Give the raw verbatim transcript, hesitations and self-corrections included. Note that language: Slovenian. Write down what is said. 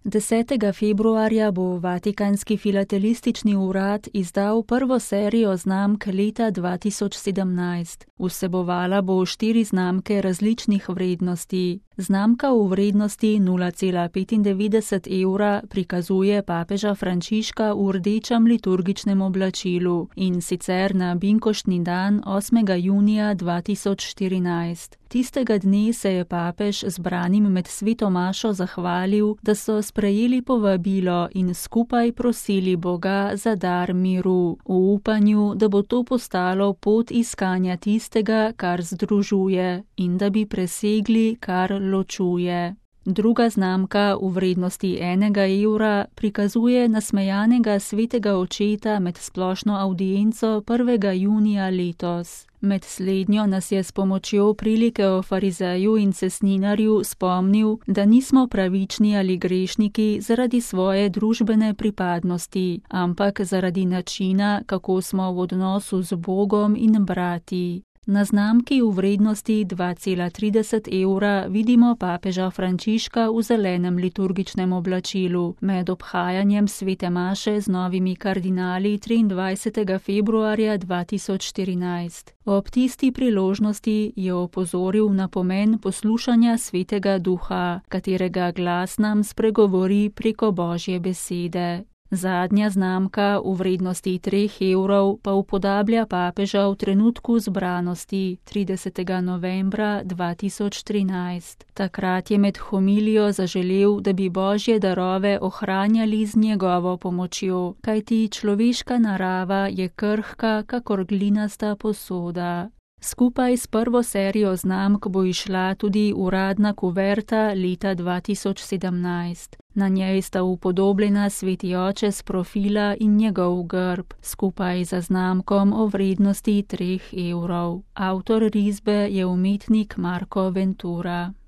Desetega februarja bo Vatikanski filatelistični urad izdal prvo serijo znamk leta dva tisoč sedemnajst. Vsebovala bo štiri znamke različnih vrednosti. Znamka v vrednosti nula cela petindevetdeset evra prikazuje papeža Frančiška v rdečem liturgičnem oblačilu, in sicer na binkoštni dan osmega junija dva tisoč štirinajst. Tistega dne se je papež zbranim med sveto mašo zahvalil, da so sprejeli povabilo in skupaj prosili Boga za dar miru, v upanju, da bo to postalo pot iskanja tistega, kar združuje, in da bi presegli, kar ločuje. Druga znamka v vrednosti enega evra prikazuje nasmejanega svetega očeta med splošno avdienco prvega junija letos. Med slednjo nas je s pomočjo prilike o farizeju in cestninarju spomnil, da nismo pravični ali grešniki zaradi svoje družbene pripadnosti, ampak zaradi načina, kako smo v odnosu z Bogom in brati. Na znamki v vrednosti dva cela trideset evra vidimo papeža Frančiška v zelenem liturgičnem oblačilu med obhajanjem svete maše z novimi kardinali triindvajsetega februarja dva tisoč štirinajst. Ob tisti priložnosti je opozoril na pomen poslušanja svetega duha, katerega glas nam spregovori preko Božje besede. Zadnja znamka v vrednosti treh evrov pa upodablja papeža v trenutku zbranosti tridesetega novembra dva tisoč trinajst. Takrat je med homilijo zaželel, da bi Božje darove ohranjali z njegovo pomočjo, kajti človeška narava je krhka kakor glinasta posoda. Skupaj s prvo serijo znamk bo izšla tudi uradna kuverta leta dva tisoč sedemnajst. Na njej sta upodobljena sveti oče s profila in njegov grb, skupaj za znamkom o vrednosti treh evrov. Avtor risbe je umetnik Marko Ventura.